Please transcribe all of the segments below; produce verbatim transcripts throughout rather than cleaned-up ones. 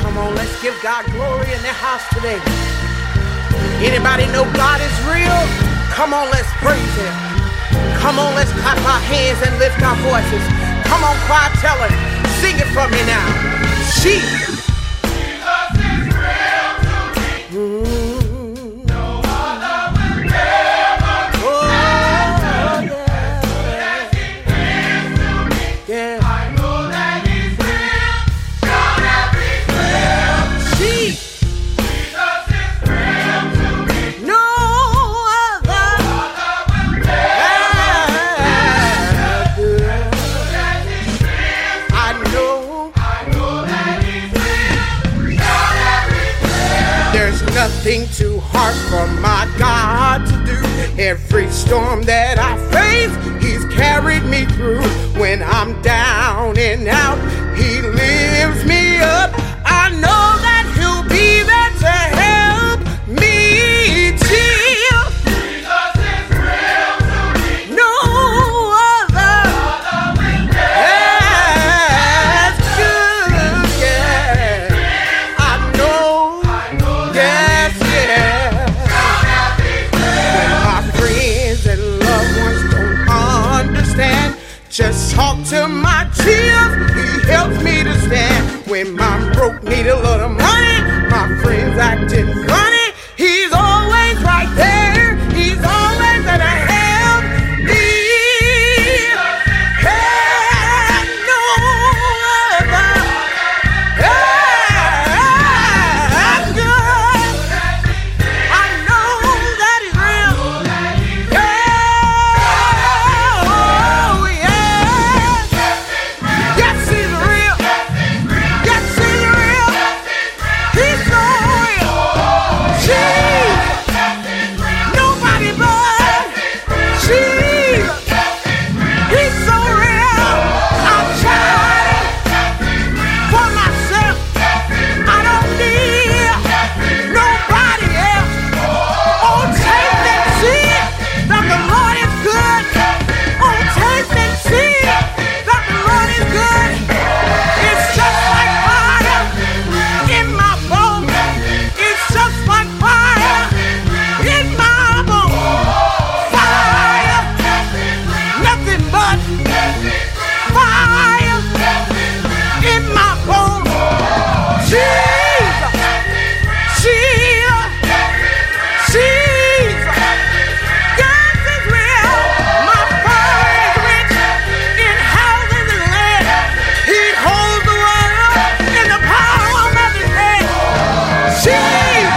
Come on, let's give God glory in the house today. Anybody know God is real? Come on, let's praise him. Come on, let's clap our hands and lift our voices. Come on, choir, tell her. Sing it for me now. Jesus. Jesus is real to me. Mm. No other will ever be. Oh, yeah. As he is to me. Yeah. I know that he's real. Shout out he's real. Jesus. Jesus is real to me. No other. No other will ever be. I know. There's nothing too hard for my God to do. Every storm that I face, he's carried me through. When I'm down and out, he lifts me up. I know that he'll be there to help me chill. Jesus is real to me. No other. That's good, yeah. I know. Yes, yeah. When my friends and loved ones don't understand, just talk to my chief, he helps me to stand. When my broke need a little money, my friends acting funny, he's always right there. He's always there to help me. Hey, no other. Hey, good. I know that he's real. Yeah. Oh, yeah. Yes, he's real. Yes, he's real. He's so real. Jesus. Nobody but Jesus. He's so real. I'm trying for myself. I don't need nobody else. Oh, taste and see that the Lord is good. Oh, taste and see that the Lord is good. It's just like fire in my bones. It's just like fire in my bones. Fire, nothing but fire in my bones. Jesus, Jesus, Jesus. God is real. My Father is rich in houses and land. He holds the world in the palm of his hand. Jesus.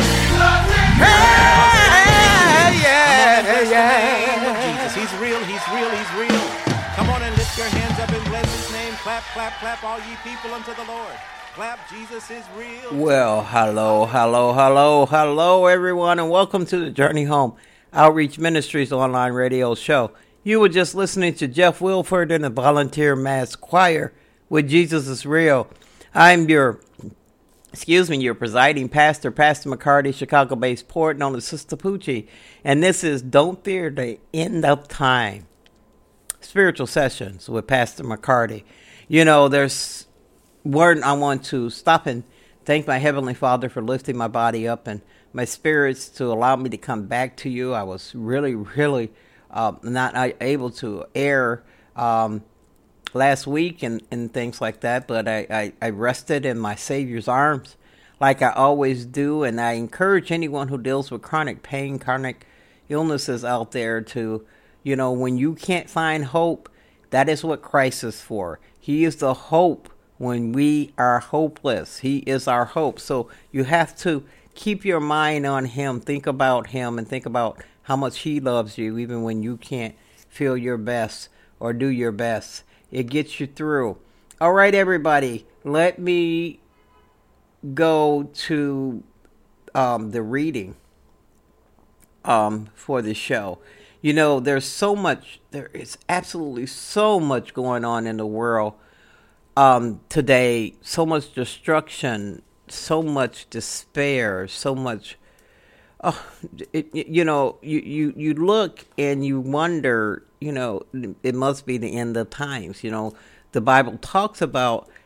Hey, yeah, yeah. Jesus, he's real, he's real, he's real. Come on and lift your hands up and bless his name. Clap, clap, clap, all ye people unto the Lord. Clap, Jesus is real. Well, hello, hello, hello, hello, everyone, and welcome to the Journey Home Outreach Ministries online radio show. You were just listening to Jeff Wilford and the Volunteer Mass Choir with Jesus is Real. I'm your, excuse me, your presiding pastor, Pastor McCarty, Chicago-based port known as Sister Poochie, and this is Don't Fear the End of Time, Spiritual Sessions with Pastor McCarty. You know, there's one I want to stop and thank my Heavenly Father for lifting my body up and my spirits to allow me to come back to you. I was really, really uh, not able to air um, last week and, and things like that, but I, I, I rested in my Savior's arms like I always do, and I encourage anyone who deals with chronic pain, chronic illnesses out there to, you know, when you can't find hope, that is what Christ is for. He is the hope when we are hopeless. He is our hope. So you have to keep your mind on him, think about him, and think about how much he loves you, even when you can't feel your best or do your best. It gets you through. All right, everybody, let me go to um, the reading um, for the show. You know, there's so much, there is absolutely so much going on in the world um, today, so much destruction, so much despair, so much, oh, it, you know, you, you, you look and you wonder, you know, it must be the end of times. You know, the Bible talks about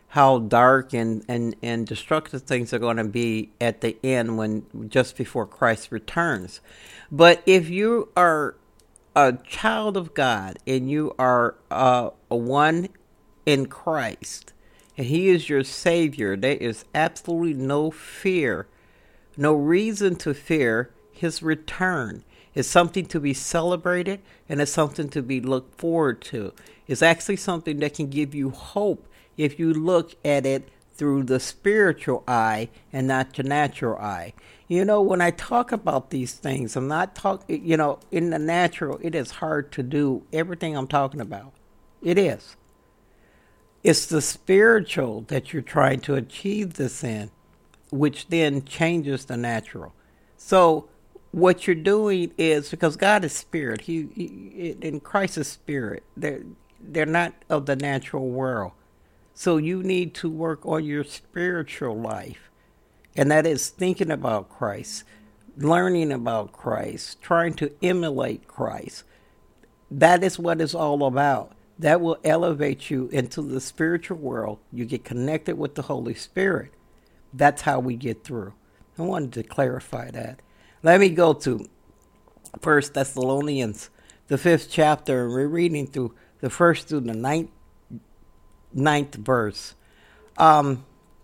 how dark and, and, and destructive things are going to be at the end when just before Christ returns. But if you are a child of God and you are uh, a one in Christ and he is your Savior, there is absolutely no fear, no reason to fear his return. It's something to be celebrated, and it's something to be looked forward to. It's actually something that can give you hope if you look at it through the spiritual eye and not the natural eye. You know, when I talk about these things, I'm not talking, you know, in the natural, it is hard to do everything I'm talking about. It is. It's the spiritual that you're trying to achieve this in, which then changes the natural. So what you're doing is, because God is spirit, he, he in Christ is spirit, they're, they're not of the natural world. So you need to work on your spiritual life. And that is thinking about Christ, learning about Christ, trying to emulate Christ. That is what it's all about. That will elevate you into the spiritual world. You get connected with the Holy Spirit. That's how we get through. I wanted to clarify that. Let me go to First Thessalonians, the fifth chapter, and we're reading through the first through the ninth, ninth verse. Um,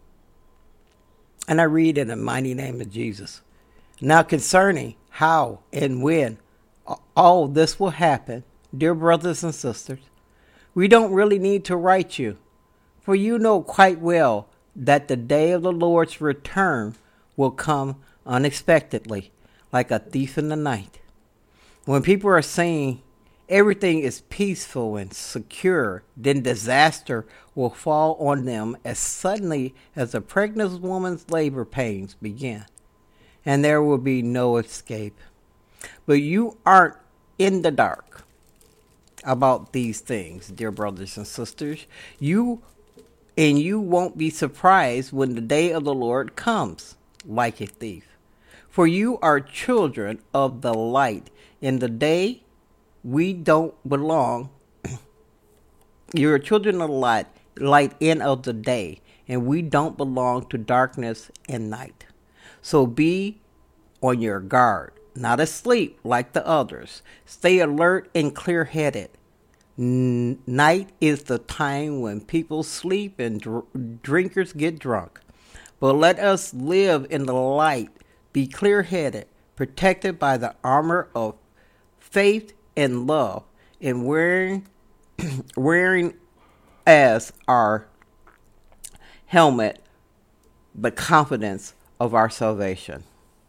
and I read in the mighty name of Jesus. Now concerning how and when all this will happen, dear brothers and sisters, we don't really need to write you, for you know quite well that the day of the Lord's return will come unexpectedly, like a thief in the night. When people are saying everything is peaceful and secure, then disaster will fall on them as suddenly as a pregnant woman's labor pains begin, and there will be no escape. But you aren't in the dark about these things, dear brothers and sisters. You and you won't be surprised when the day of the Lord comes like a thief. For you are children of the light. In the day we don't belong. You're children of the light, light and of the day, and we don't belong to darkness and night. So be on your guard, not asleep like the others. Stay alert and clear-headed. N- night is the time when people sleep and dr- drinkers get drunk. But let us live in the light, be clear-headed, protected by the armor of faith and love, and wearing, wearing as our helmet the confidence of our salvation.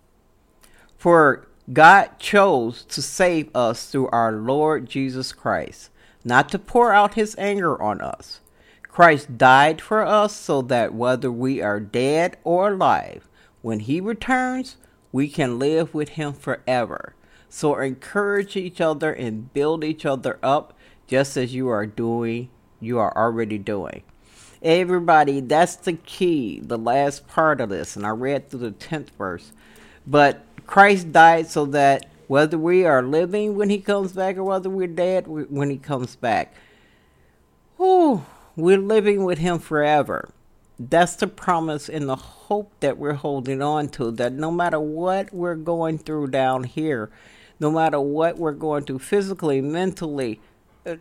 For God chose to save us through our Lord Jesus Christ, not to pour out his anger on us. Christ died for us so that whether we are dead or alive, when he returns, we can live with him forever. So encourage each other and build each other up just as you are doing, you are already doing. Everybody, that's the key, the last part of this. And I read through the tenth verse. But Christ died so that whether we are living when he comes back or whether we're dead when he comes back, whew, we're living with him forever. That's the promise and the hope that we're holding on to, that no matter what we're going through down here, no matter what we're going through physically, mentally, uh,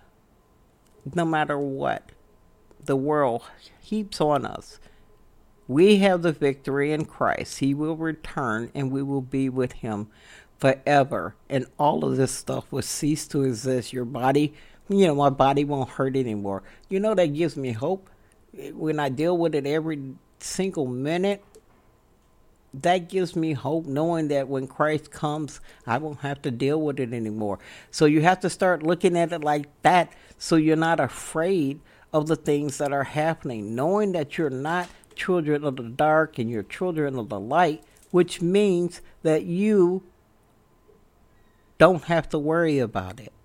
no matter what the world heaps on us, we have the victory in Christ. He will return and we will be with him forever. And all of this stuff will cease to exist. Your body, you know, my body won't hurt anymore. You know, that gives me hope. When I deal with it every single minute, that gives me hope, knowing that when Christ comes, I won't have to deal with it anymore. So you have to start looking at it like that, so you're not afraid of the things that are happening, knowing that you're not children of the dark and you're children of the light, which means that you don't have to worry about it.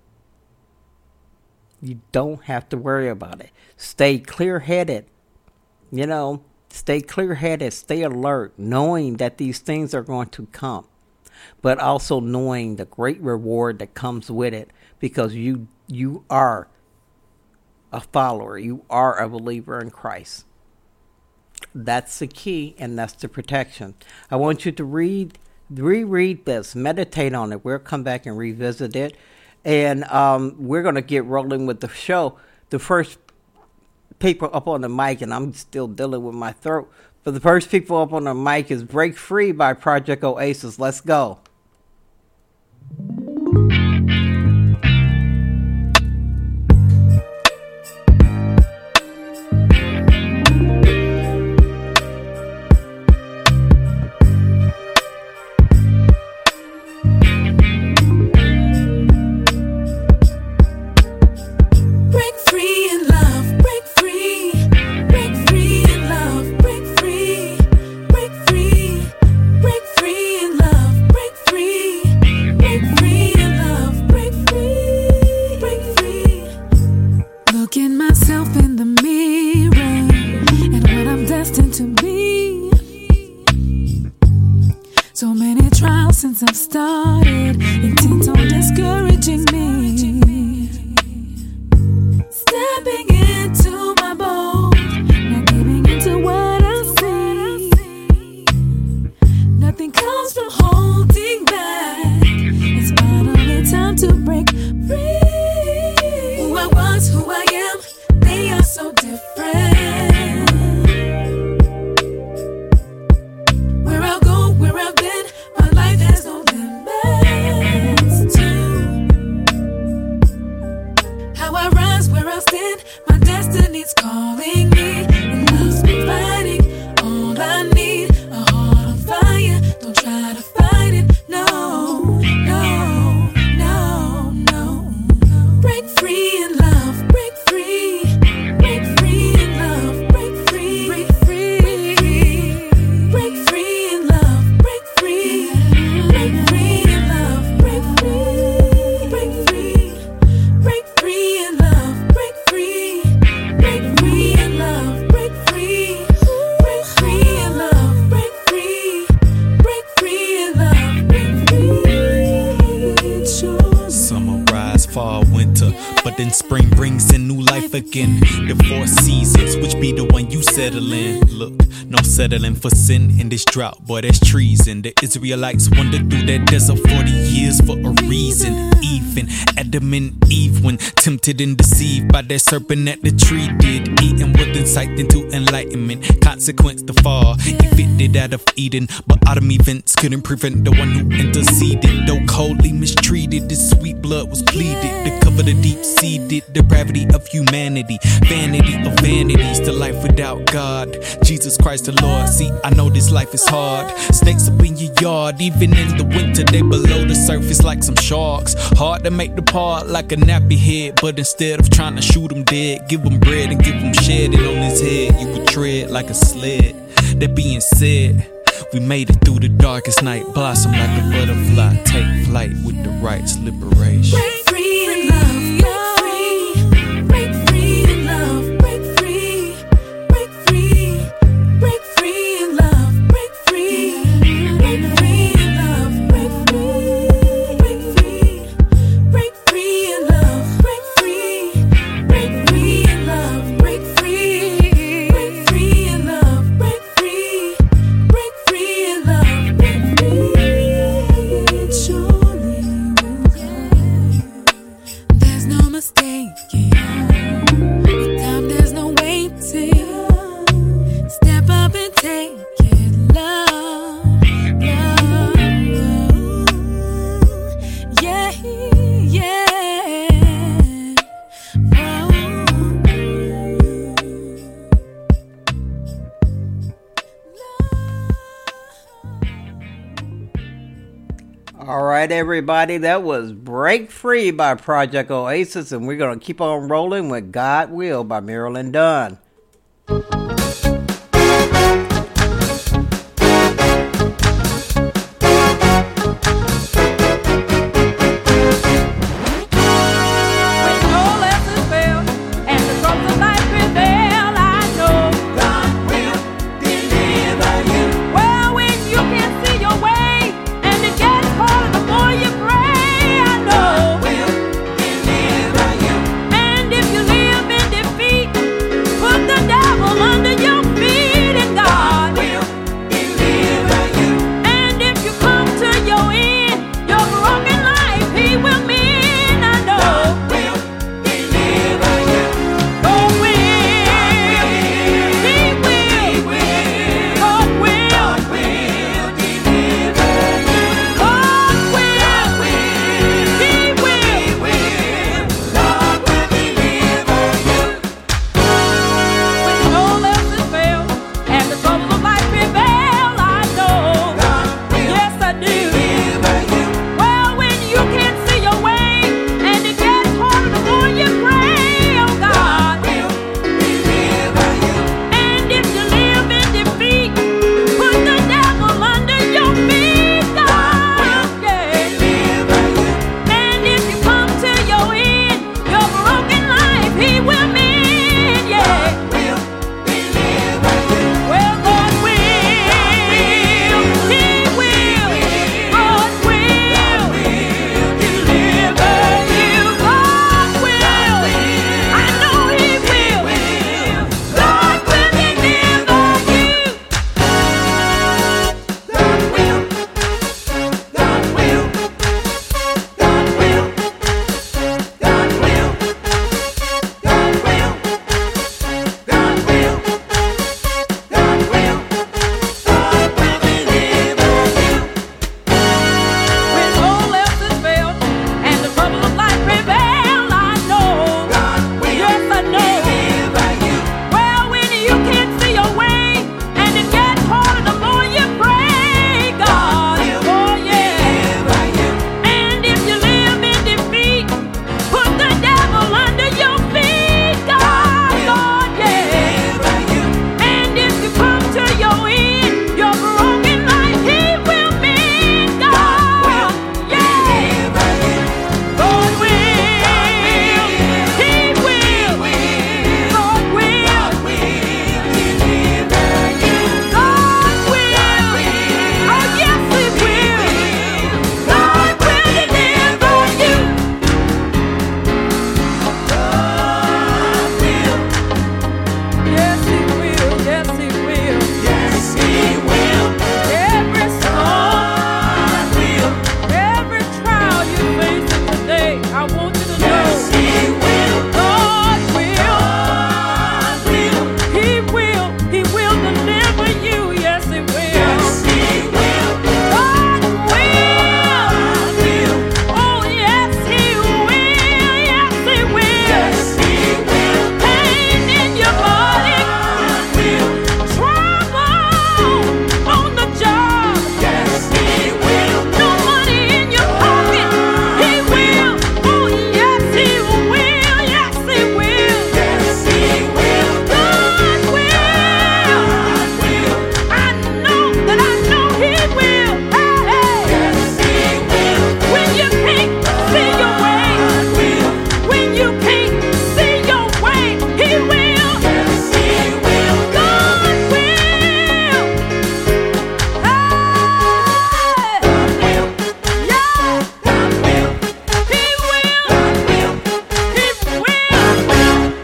You don't have to worry about it. Stay clear-headed. You know, stay clear-headed, stay alert, knowing that these things are going to come, but also knowing the great reward that comes with it, because you you are a follower. You are a believer in Christ. That's the key, and that's the protection. I want you to read, reread this, meditate on it. We'll come back and revisit it. And um, we're going to get rolling with the show. The first people up on the mic, and I'm still dealing with my throat, but the first people up on the mic is Break Free by Project Oasis. Let's go. I've started, intent on discouraging me. Stepping into my boat, not giving into what I see. Nothing comes from holding back. It's finally time to break free. Who I was, who I am, they are so different. Where I'll go, where I've been, my life has no limits to how I rise, where I stand. My destiny's calling me, and love's providing all I need. A heart on fire, don't try to fight it. No, no, no, no. Break free in love, break free, break free in love, break free, break free, break free in love, break free. Break free in love, break free, break free, break free in love, break free, break free in love, break free, break free in love, break free, break free in love, break free. Sure. Summer rise, fall, winter, but then spring brings in new life again. The four seasons, which be the one you settle in. Look, no settling for sin in this drought, boy, that's treason. The Israelites wandered through that desert forty years for a reason. Even Adam and Eve, when tempted and deceived by that serpent at the tree, did eating with insight into enlightenment. Consequence the fall, evicted out of Eden, but autumn events couldn't prevent the one who interceded. Though coldly mistreated, his sweet blood was pleaded to cover the deep-seated depravity of humanity. Vanity of vanities, to life without God. Jesus Christ the Lord. See, I know this life is hard. Snakes up in your yard, even in the winter, they below the surface like some sharks. Hard to make the part like a nappy head, but instead of trying to shoot him dead, give him bread and give him shed. And on his head, you would tread like a sled. That being said, we made it through the darkest night, blossom like a butterfly, take flight with the right's liberation. Break free in love, break free, break free in love, break free, break free, break free in love, break free, break free in love, break free, break free, break free in love, break free, break free in love, break free, break free in love, break free, break free in love, break free. Surely will come. There's no mistaking. With time, there's no waiting. Step up and take it, love, love. Yeah, yeah. All right, everybody, that was Break Free by Project Oasis, and we're going to keep on rolling with God Will by Marilyn Dunn. And if you live in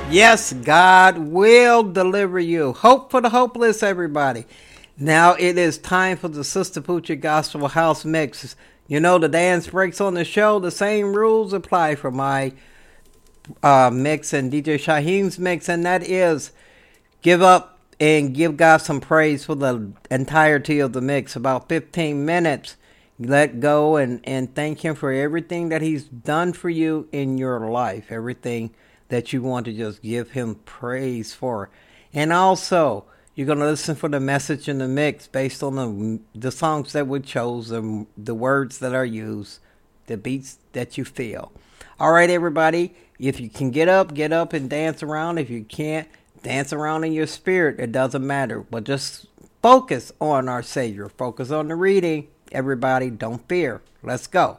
Yes, God will deliver you. Hope for the hopeless, everybody. Now it is time for the Sister Poochie Gospel House Mix. You know, the dance breaks on the show. The same rules apply for my uh, mix and D J Shaheem's mix, and that is give up and give God some praise for the entirety of the mix. About fifteen minutes. Let go and, and thank Him for everything that He's done for you in your life. Everything that you want to just give Him praise for. And also, you're going to listen for the message in the mix based on the, the songs that we chose, the, the words that are used, the beats that you feel. All right, everybody. If you can get up, get up and dance around. If you can't, dance around in your spirit. It doesn't matter. But just focus on our Savior. Focus on the reading. Everybody, don't fear. Let's go.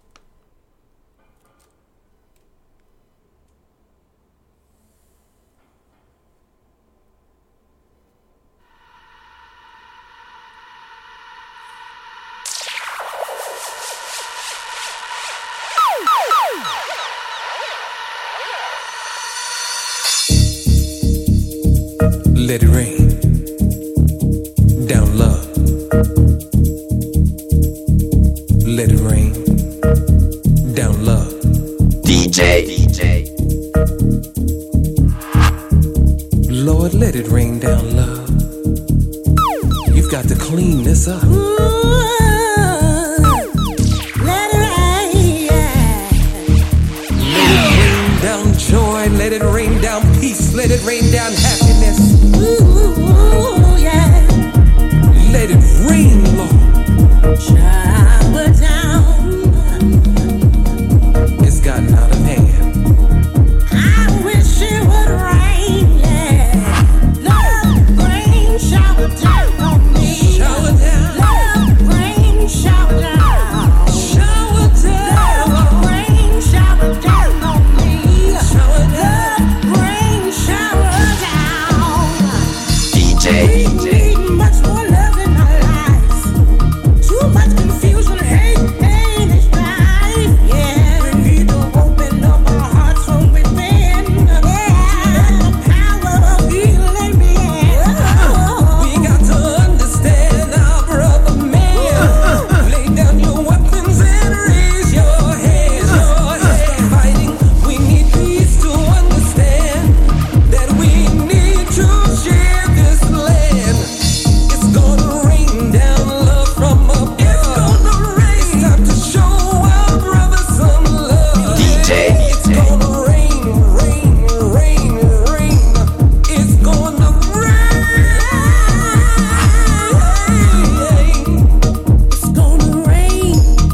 Let it rain down love. Let it rain down love. D J, D J. Lord, let it rain down love. You've got to clean this up. Ooh, let it rain, yeah. Let it rain down joy. Let it rain down peace. Let it rain down happiness. Ooh, yeah. Let it rain, Lord. Shower down. It's gotten out of hand. I wish it would rain, yeah. Love, rain, shower down on me. Shower down. Love, rain, shower down. Shower down. Love, rain, shower down on me. Shower down. Love, rain, shower down. D J. D J. Much more love in our lives. Too much confusion, hate, pain, and strife. Yeah, we need to open up our hearts from within. Yeah, let the power of healing begin. We got to understand our brother man. Lay down your weapons and raise your hands. Your hands fighting. We need peace to understand that we need to share this land. It's gonna rain down love from above. It's gonna rain. It's time to show our brothers some love. D J. It's gonna rain, rain, rain, rain. It's gonna rain. It's gonna rain.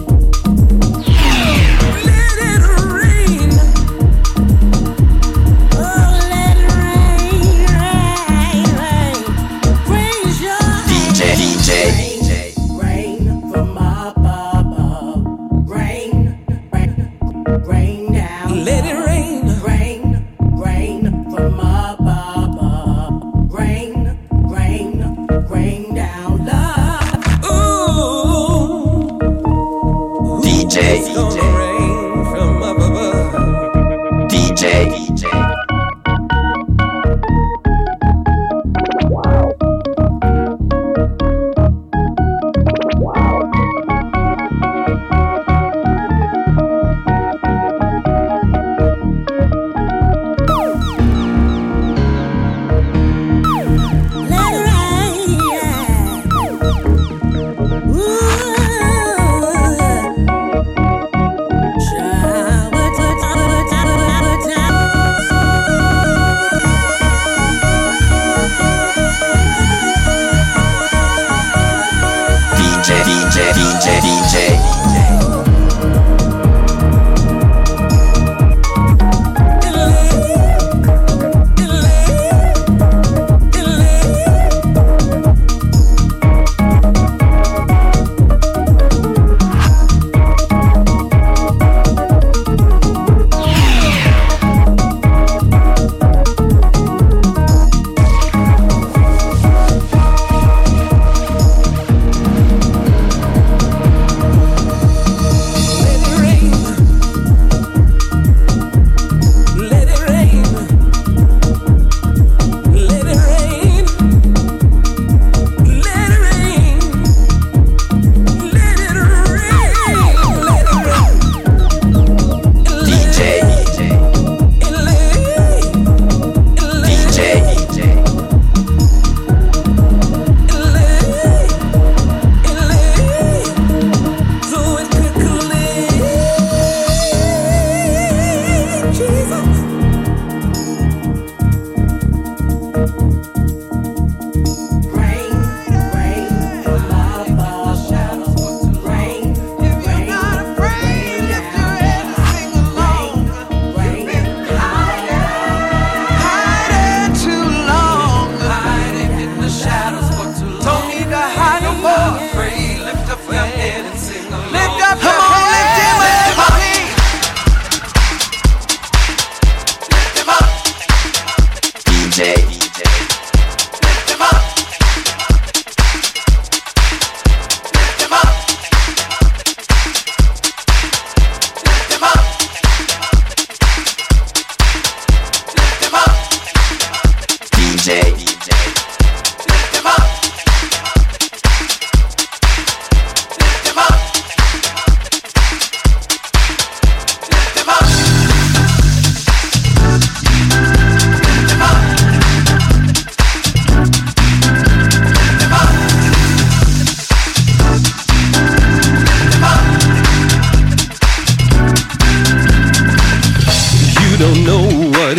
Let it rain. Oh, let it rain, rain, rain. Praise your D J. D J. Rain from above, rain, rain, rain down. Let it rain. Rain, rain from above, rain, rain, rain down. Love, Ooh. D J, It's gonna rain from up above. D J, D J.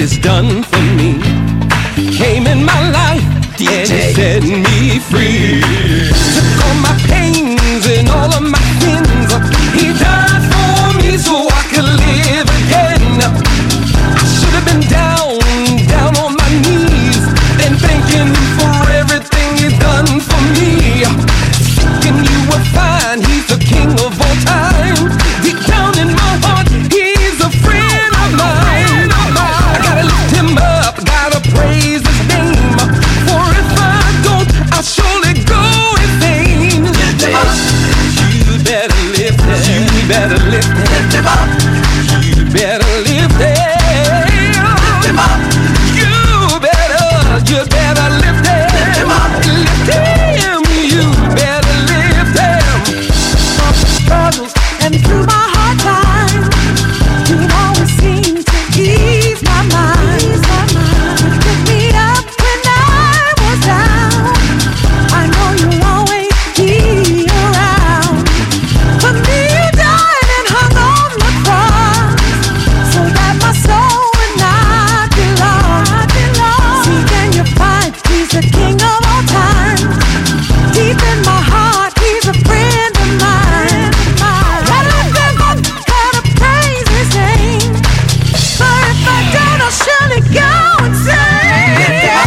He's done for me. Came in my life D and J. he set me free. Took all my pains and all of my sins. He died for me so I could live again. I should have been down, down on my knees and thanking him for everything he's done for me. Thinking you will find he's the king of all time. Deep down in my heart, he's a friend of mine. I gotta lift him up, gotta praise his name. For if I don't, I'll surely go in vain. You better lift him, you better lift him, you better lift him. You better, you better lift him, lift him, you better lift him. Struggles and through my hard times, you always seem to ease my mind. You pick me up when I was down. I know you'll always be around. For me, you died and hung on the cross, so that my soul would not be lost. See, can you find he's the king of all time? Deep in my heart, he's a friend of mine. Gotta lift him up, gotta praise his name. For if I don't, I'll surely go insane.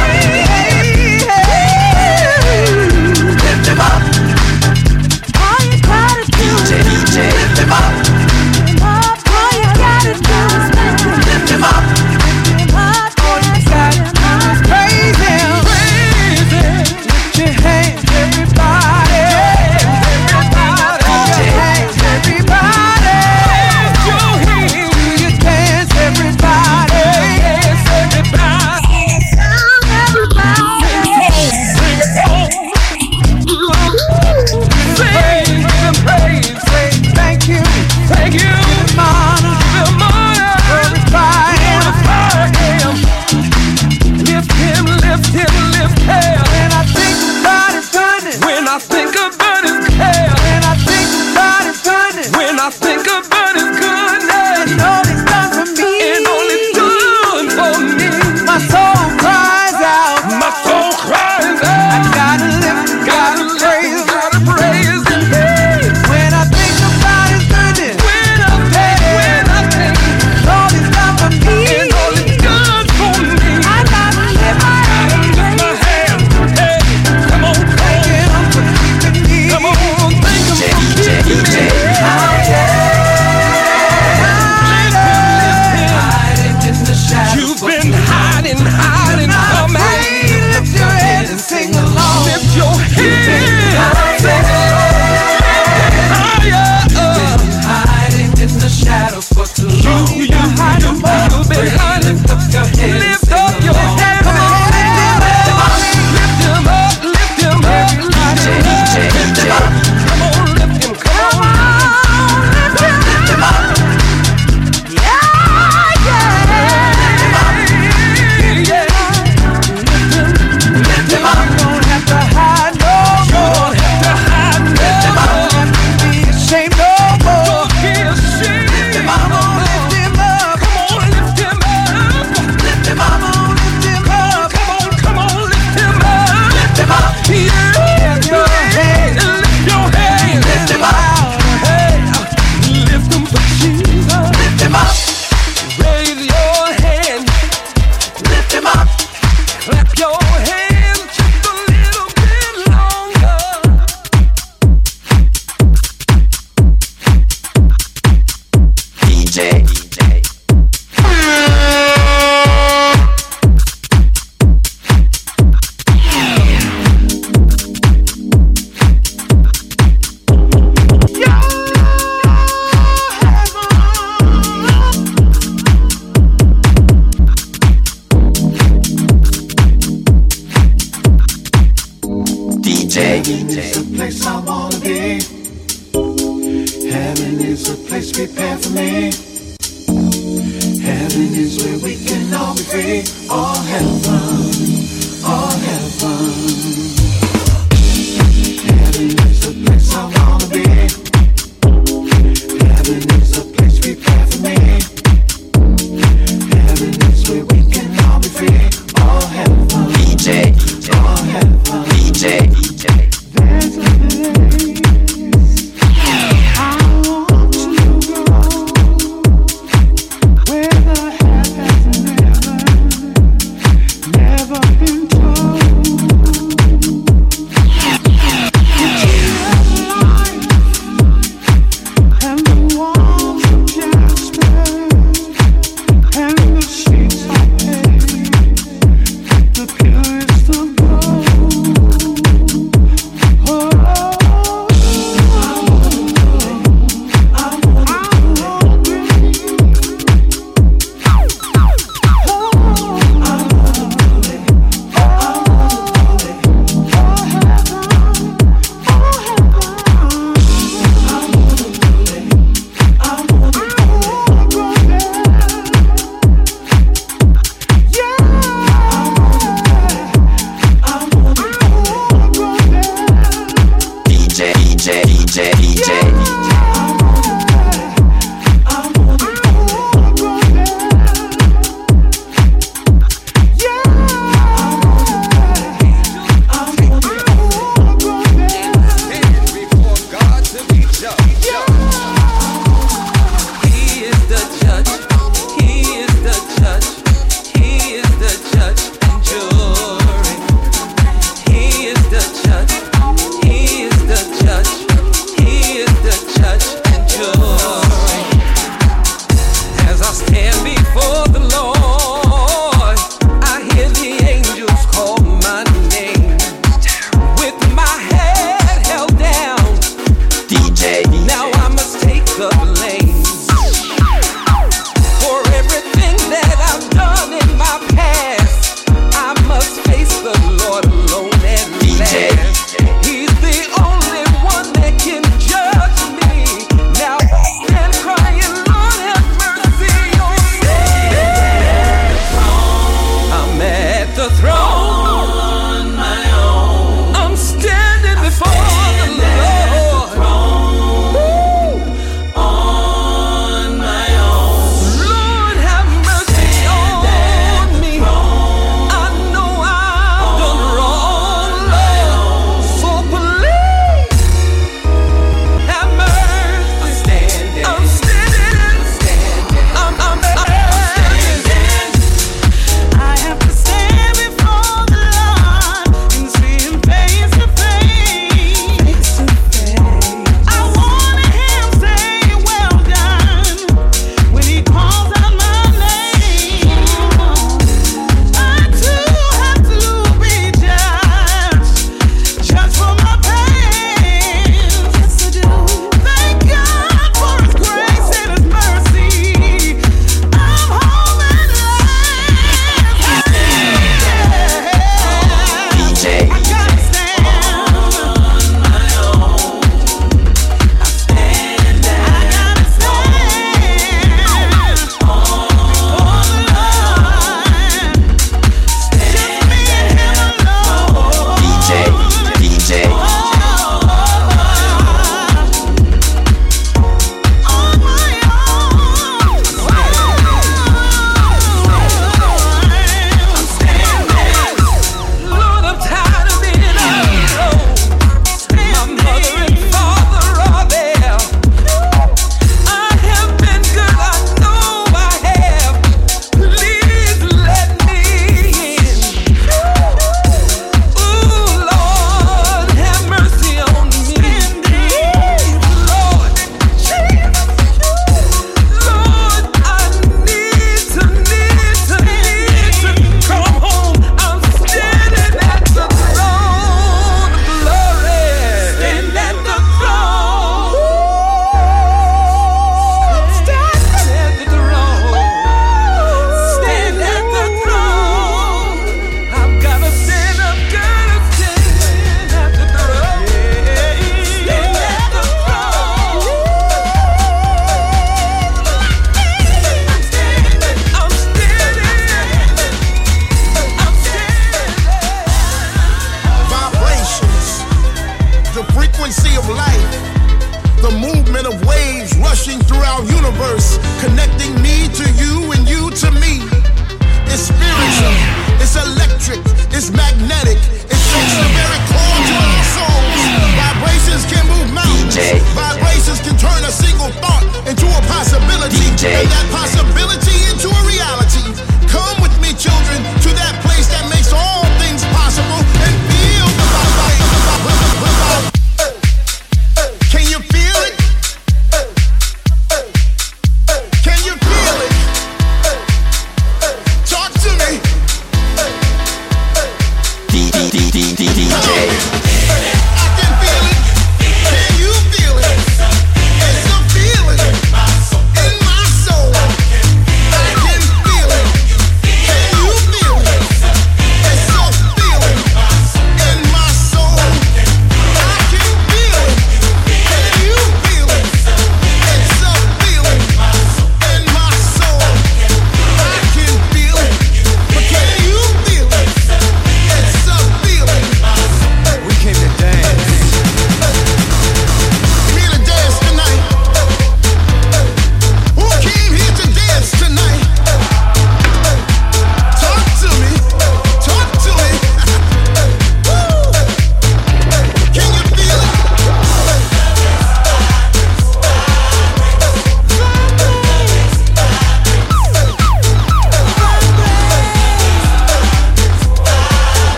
Lift him up. All you gotta do is D J, lift him up. lift him up. All you gotta do is lift him up. Lift him up. Lift him up. All you gotta do is Praise him, praise him. Lift your hands, everybody. Everybody, lift your hands, everybody. Lift your hands, do you dance, everybody? Dance, everybody. Praise and praise, say thank you, thank you. Give him honor, give him honor. Glorify him, glorify him. Lift him, lift him, lift him. When I think about his goodness, when I think about his care, when I think about his goodness, when I think about his goodness, and all he's done for me, and all he's done for me, my soul cries out, my soul cries out. I gotta lift, gotta praise, gotta praise him. When I think about his goodness, when I think, when I think, all he's done for me, and all he's done for me, I gotta lift my hands, my hands. Hey, come on, thank him for keeping me. Come on, thank him for keeping me. You've been hiding, hiding from me. Lift your head and sing along. Lift your head, sing along. Hiding in the shadows for too long. You, you hide them all. You've been hiding. Lift up your head. Come on, lift him up, lift him up, lift him up. Come on, lift him, come on, lift him, lift him up. Lift him up. You don't have to hide no more. You don't have to hide no more. Lift him up. You don't have to be ashamed no more. Don't be ashamed. Lift him up. Lift him up. Come on, lift him up. Lift him up. Lift him up. Come on, come on, lift him up. Lift him up. Yeah. Lift your hands. Lift your hands. Lift him up. Hey, lift him for Jesus. Lift him up. Raise your hand. Lift him up. Clap your hands just a little bit longer. D J, D J. D J, D J. It's a place I wanna be. Heaven is a place prepared for me. Heaven is where we can all be free. All heaven, all heaven. Heaven is a place I wanna be. Heaven is a place prepared for me. Heaven is where we can Now I must take the blame.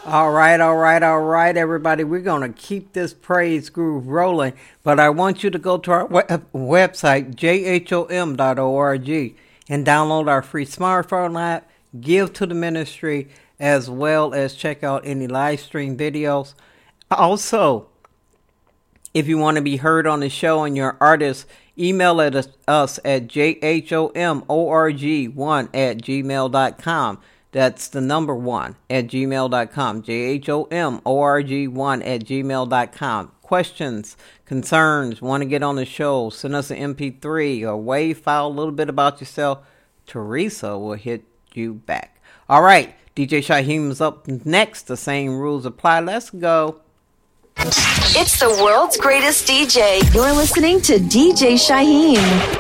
All right, all right, all right, everybody. We're going to keep this praise groove rolling, but I want you to go to our web- website, j h o m dot org, and download our free smartphone app, give to the ministry, as well as check out any live stream videos. Also, if you want to be heard on the show and your artist, email at us, us at j h o m org one at gmail dot com. That's the number one at gmail dot com. J H O M O R G one at gmail dot com. Questions, concerns, want to get on the show, send us an M P three or WAV file, a little bit about yourself. Teresa will hit you back. All right, D J Shyheim is up next. The same rules apply. Let's go. It's the world's greatest D J. You're listening to D J Shyheim.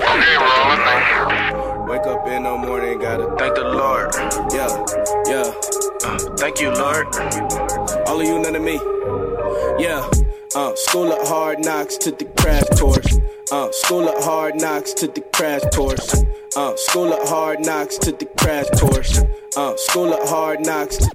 Wake up in the morning, gotta thank the Lord. Yeah, yeah. Uh, thank you, Lord. All of you, none of me. Yeah. Uh, school of hard knocks to the crash course. Uh, school of hard knocks to the crash course. Uh, school of hard knocks to the crash course. Uh, school of hard knocks. To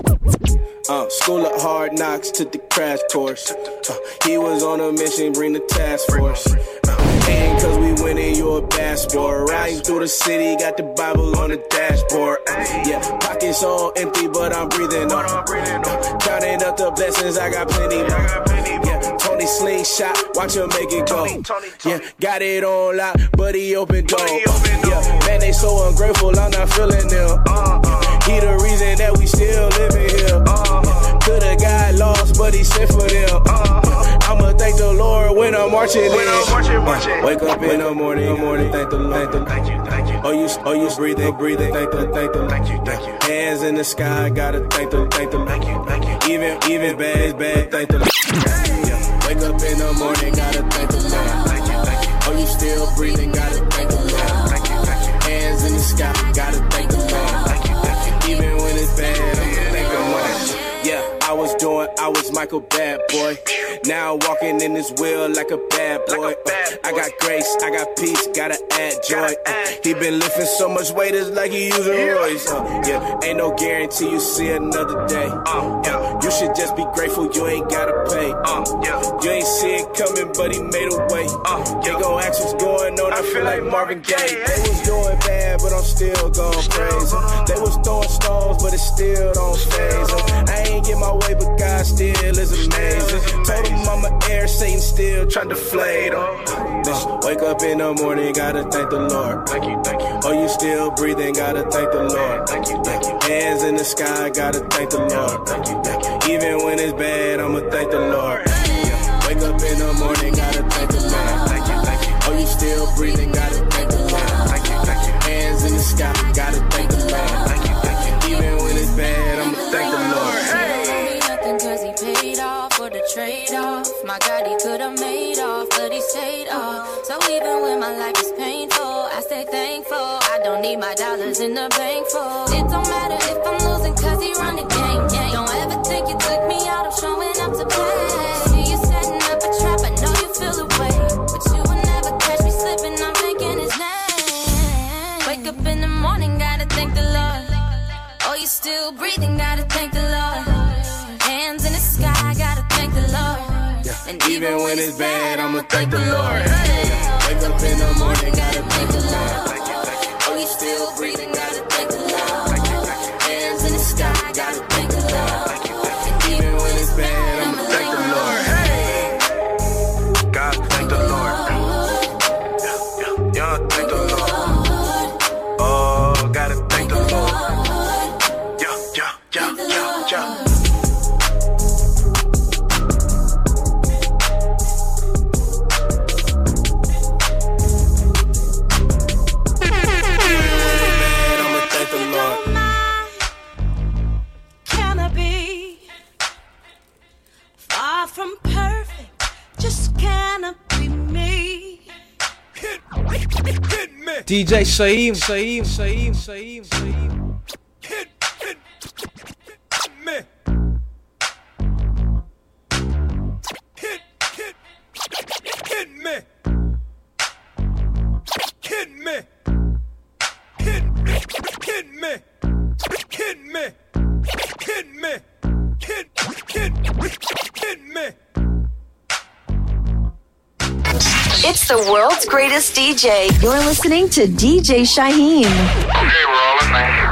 Uh, school of hard knocks to the crash course. Uh, he was on a mission, bring the task force. Uh, ain't cause we winning, you a bad sport. Riding through the city, got the Bible on the dashboard. Uh, yeah, pockets all empty, but I'm breathing on. Uh, counting up the blessings, I got plenty more. Yeah, Tony slingshot, watch him make it go. Yeah, got it on lock, but he open door. Yeah, man, they so ungrateful, I'm not feeling them. He the reason that we still living here. Uh, Coulda got lost, but he sent for them. Uh, I'ma thank the Lord when I'm marching in. Uh, wake up in the morning, morning, thank the Lord. Thank you, thank you. Oh, you, oh, you breathing, breathing, thank the, thank the, thank you, thank you. Hands in the sky, gotta thank the, thank the, thank you, thank you. Even, even bad is bad, thank the. Yeah. Wake up in the morning, gotta thank the Lord. Thank you, thank you. Oh, you still breathing, gotta thank the Lord. Thank you, thank you. Hands in the sky, gotta thank the Lord. Even when it's bad, I'ma thank the Lord. Yeah, I was doing, I was Michael Bad Boy. Now walking in this wheel like a bad boy. Uh, I got grace, I got peace, gotta add joy. Uh, he been lifting so much weight, it's like he using Royce. Uh, yeah, ain't no guarantee you see another day. Uh, yeah, you should just be grateful you ain't gotta pay. Uh, yeah, you ain't see it coming, but he made a way. Uh, they gon' ask what's going on, I feel like Marvin Gaye. They was doing bad, but I'm still gon' praise him. They was throwing stones, but it still don't faze him. I ain't get my way, but God still is amazing. Told him I'm a air, Satan still trying to deflate him. Uh, wake up in the morning, gotta thank the Lord. Thank you, thank you. Oh, you still breathing, gotta thank the Lord. Thank you, thank you. Hands in the sky, gotta thank the Lord. Thank you, thank you. Even when it's bad, I'ma thank the Lord. Yeah. Wake up in the morning, gotta thank the Lord. Thank you, thank you. Oh, you still breathing, gotta thank the Lord. Thank you, thank you. Hands in the sky, gotta thank the Lord. Thank you, thank you. Even when it's bad, I'ma thank the Lord. Cause he paid off for the trade-off. My God, he could've made off, but he stayed off. So even when my life is painful, I stay thankful. I don't need my dollars in the bank for. It don't matter if I'm losing cause he run the game. Yeah. Don't ever think you took me out, I'm showing up to play. See you setting up a trap, I know you feel the way. But you will never catch me slipping, I'm thinking his name. Wake up in the morning, gotta thank the Lord. Oh, you still breathing, gotta thank the Lord. Hands in the sky, gotta thank the Lord. Yeah. And even when it's bad, I'ma thank the Lord. Yeah. Wake up in the morning, gotta thank the Lord. Oh, you still breathing, gotta thank the Lord. Hands in the sky, gotta thank the Lord. And even when it's bad, I'ma thank the Lord. Hey. God, thank the Lord. Yeah, yeah, yeah, thank the Lord. Oh, gotta thank the Lord. Yeah, yeah, yeah, yeah, yeah. From perfect, just cannot be me. Hit, hit, hit me. D J Shyheim, Shyheim, Shyheim, Shyheim, Shyheim. Hit, hit, hit me. Hit, hit, hit me. Hit me. Hit, hit me. Hit me. Hit me. It's the world's greatest D J. You're listening to D J Shaheem. Okay, we're all in there.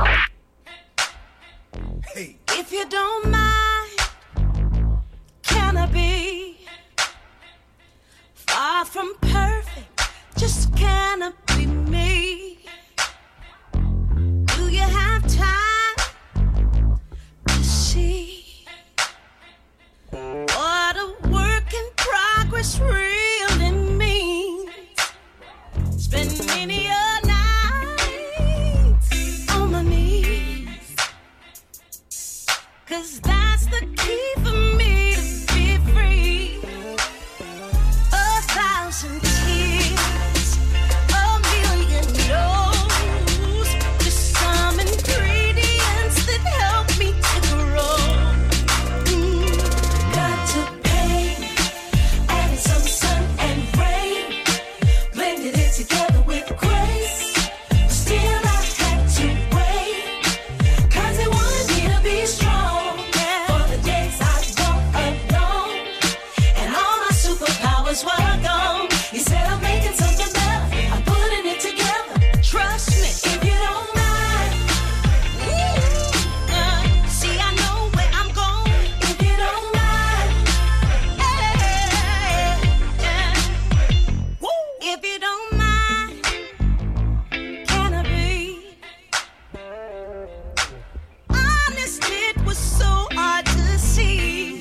If you don't mind, can I be far from perfect? Just can I be me? Do you have time to see what a work in progress really means? Spend many a night on my knees, 'cause that's the key for me to be free. A thousand tears, a million no's, just some ingredients that help me to grow. Mm. Got to pay, added some sun and rain, blended it together with grace. Still I had to wait, 'cause they wanted me to be strong for the days I walk alone, and all my superpowers were gone. He said I'm making something better, I'm putting it together. Trust me if you don't mind. Ooh, uh, see I know where I'm going if you don't mind. Hey, yeah. Woo. If you don't mind, can I be honest? It was so hard to see.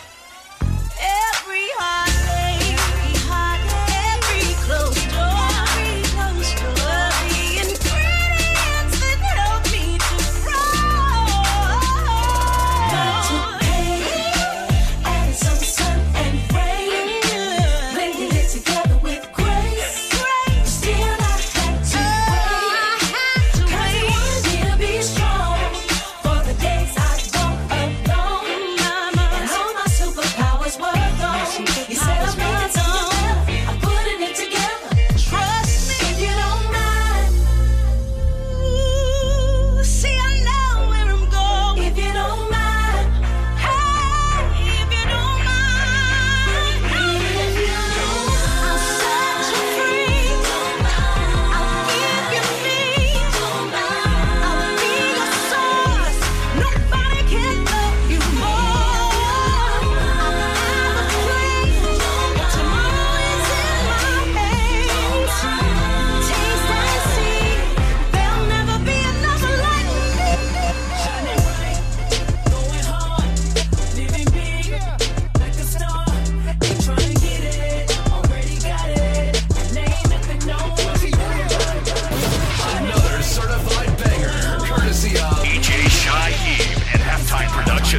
Every heartache, every closed door, every closed door, the ingredients that help me to grow. Got to pay, added some sun and rain, blended it together with grace. Still I had to wait, 'cause they wanted me to be strong for the days I walk alone, and all my superpowers were gone. He said I'm making something better, I'm putting it together. Trust me if you don't mind. Ooh, see I know where I'm going if you don't mind. Hey, if you don't mind. If you don't mind, I'll set you free. I'll give you me. I'll be your source. Nobody can love you more. I'll have a place. Tomorrow is in my hands. Taste and see. There'll never be another like me. Shining bright, going hard, living big, like a star. Ain't trying to get it, already got it. Name it, they know Another certified banger, courtesy of D J Shaheem and Halftime Production.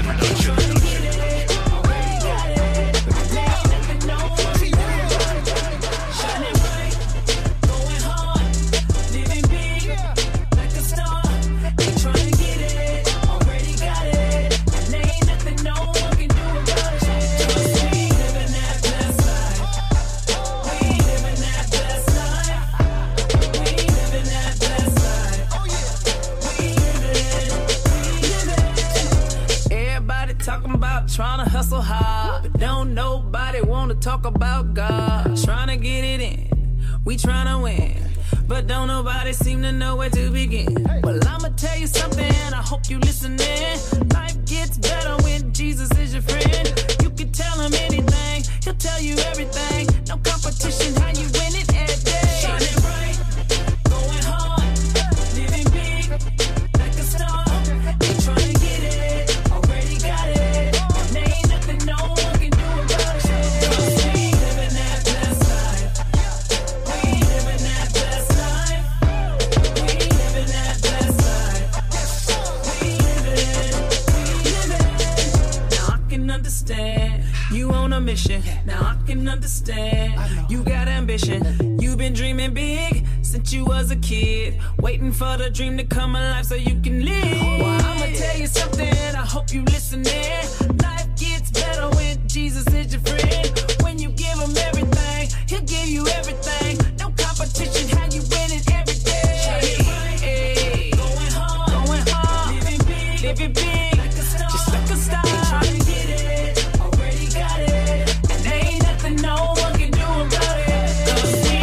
Shining bright, going hard, living big, like a star. Ain't trying to get it, already got it. Ain't nothing no one can do about it. Trust me, living that blessed life. We living that blessed life. We living that blessed life. We living, we living. Everybody talking about trying to hustle hard, but don't nobody want to talk about God. Trying to get it in, we trying to win, but don't nobody seem to know where to begin. Well, I'ma tell you something, I hope you listening. Life gets better when Jesus is your friend. You can tell him anything, he'll tell you everything. No competition, how you win it every day. Shining bright, going hard, living big, like a star. Ain't trying to get it, already got it. And ain't nothing no one can do about it. We living that blessed life. We living that blessed life. We living that blessed life. We living, we living. Now I can understand you on a mission. Now I can understand you got ambition. You've been dreaming big since you was a kid, waiting for the dream to come alive so you can live. Well, I'ma tell you something, I hope you listening. Life gets better when Jesus is your friend. When you give him everything, he'll give you everything. No competition, how you win it every day. Hey, going hard, going hard, living big, living big, like a star, just like a star. Trying to get it, already got it, and ain't nothing no one can do about it. 'Cause we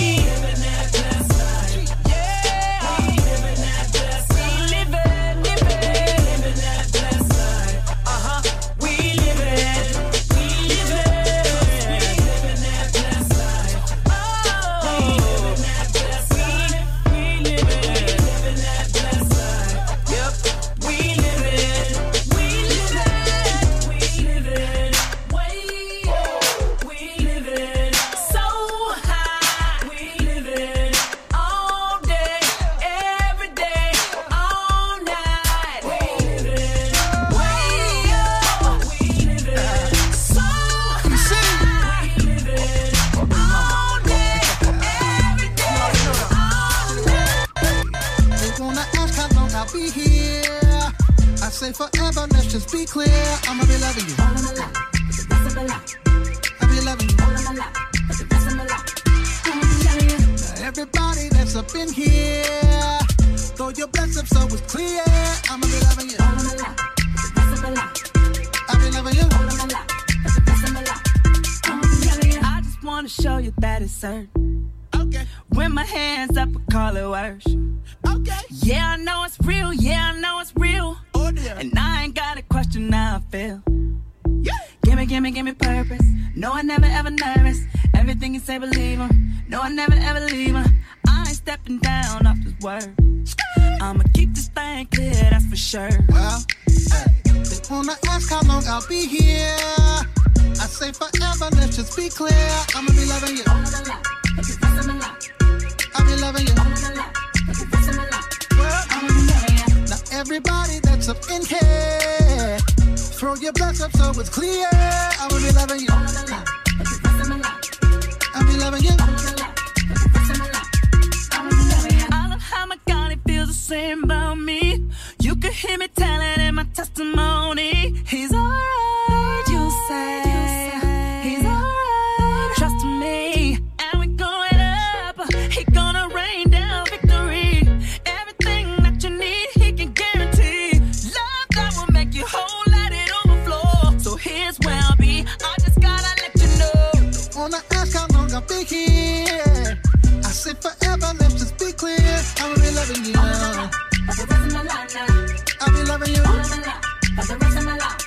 say forever, let's just be clear. I'ma be loving you all of my life, for the rest of my life. I'll be loving you all of my life, for the rest of my life. I'ma be loving you. Now everybody that's up in here, throw your bless up so it's clear. I'ma be loving you all of my life, for the rest of my life. I'll be loving you all of my life, for the rest of my life. I'ma be loving you. I just wanna show you that it's certain. Okay. When my hands up, I call it worship. Okay. Yeah, I know it's real. Yeah, I know it's real. Oh, dear. And I ain't got a question how I feel. Yeah. Gimme, gimme, gimme purpose. No, I never ever nervous. Everything you say, believe 'em. No, I never ever leave 'em. I ain't stepping down off this word. I'ma keep this thing clear, that's for sure. Well, hey, they wanna ask how long I'll be here. I say forever, let's just be clear. I'ma be loving you all of my life, for the rest of my life. I'll be loving you all of my life, for the rest of my life. Well, I'ma be loving you. Now everybody that's up in here, throw your bless up so it's clear. I'ma be loving you all of my life, for the rest of my life. I'll be loving you all of my life, for the rest of my life. I'ma be loving you. I love how my God, he feels the same about me. You can hear me telling in my testimony. He's alright, you say. He's alright, trust me. And we're going up. He gonna rain down victory. Everything that you need, he can guarantee. Love that will make you whole, let it overflow. So here's where I'll be. I just gotta let you know. Wanna ask how long I'll be here? I say forever, let's just be clear. I'ma be loving you. For the rest of my life now. I'll be loving you. All of my life. For the rest of my life.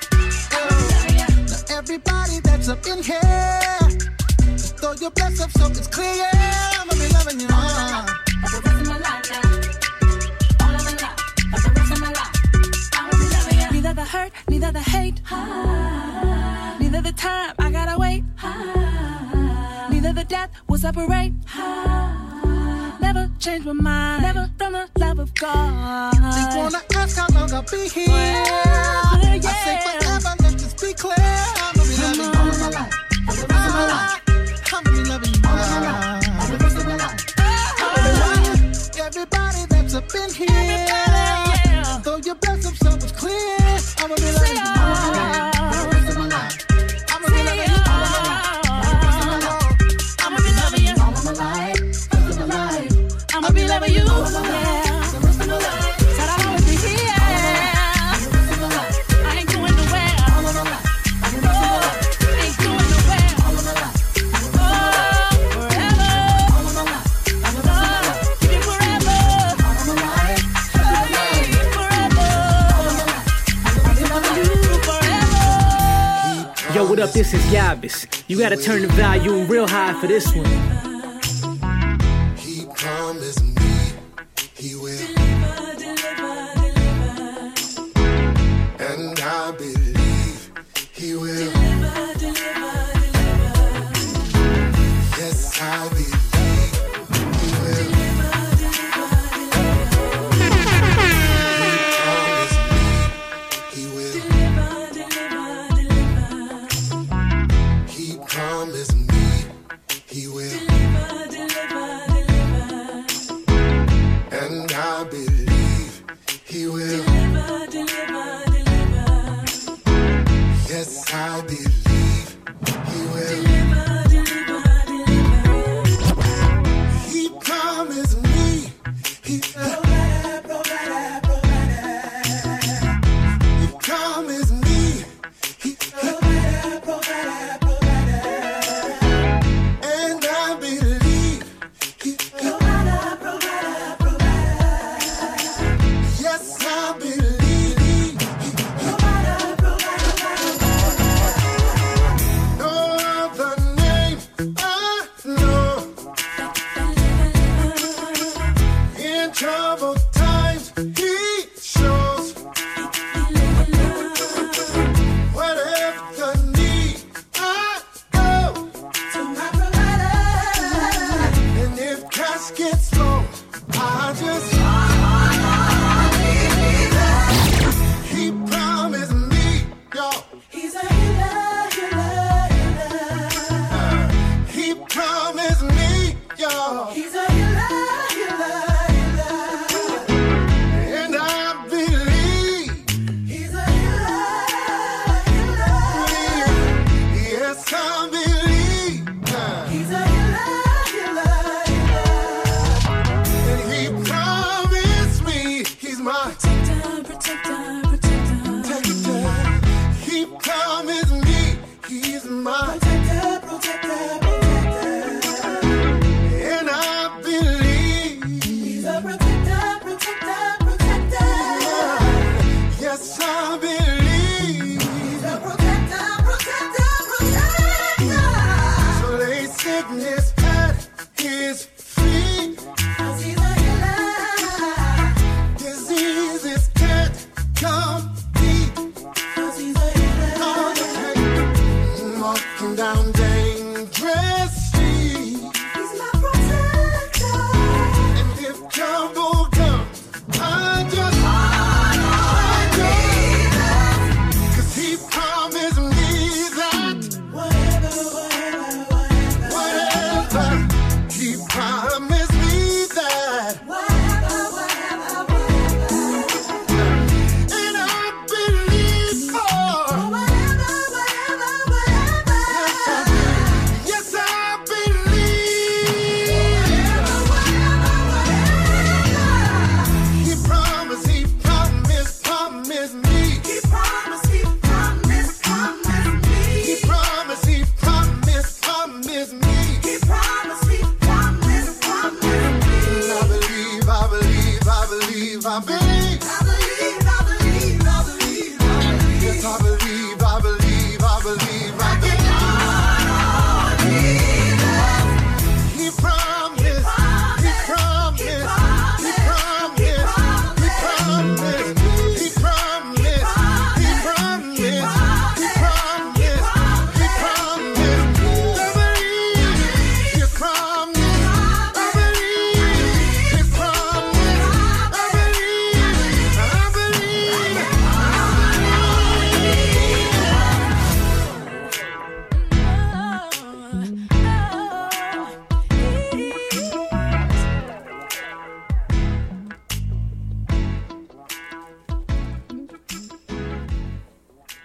Now everybody that's up in here, just throw your bless up so it's clear. I'ma be loving you. For the rest of my life now. All of my life. For the rest of my life. I'ma be loving you. Neither the hurt, neither the hate. Neither the time I gotta wait. Neither the death will separate. Never change my mind. Never from the love of God. They wanna ask how long I'll be here. Well, yeah. I say forever, let's just be clear. I'ma be loving you all of my life, for the rest of my life. I'ma be loving you all of my life, for the rest of my life. I'ma be loving you. Everybody that's up in here, yeah. throw your bless up so it's clear. I'ma be loving you all of my life, for the rest of my life. I'ma be loving you all of my life, for the rest of my life. I'ma be loving you all of my life, for the rest of my life. I'ma be loving you, yeah. Said I'll always be here. I ain't going nowhere. Oh, I ain't going nowhere. Oh, forever. Oh, keep it forever. Oh, forever. I'll be loving you forever. Yo, what up? This is Yavis. You gotta turn the volume real high for this one. Promise me he will Deliver, deliver, deliver. And I believe he will Deliver, deliver, deliver. Yes, I believe he will Deliver, deliver, deliver He promised me he will deliver.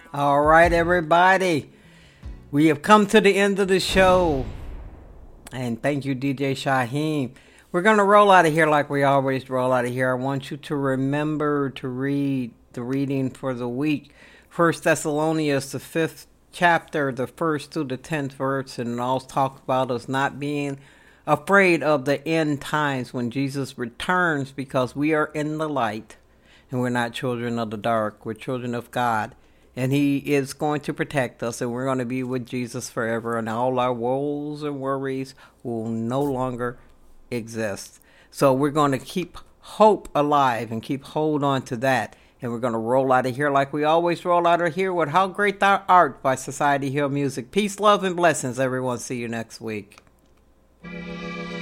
All right, everybody. We have come to the end of the show. And thank you, D J Shyheim. We're going to roll out of here like we always roll out of here. I want you to remember to read the reading for the week. First Thessalonians, the fifth chapter, the first to the tenth verse. And it all talks about us not being afraid of the end times when Jesus returns, because we are in the light and we're not children of the dark. We're children of God. And he is going to protect us, and we're going to be with Jesus forever, and all our woes and worries will no longer exist. So we're going to keep hope alive and keep hold on to that. And we're going to roll out of here like we always roll out of here with How Great Thou Art by Society Hill Music. Peace, love, and blessings, everyone. See you next week.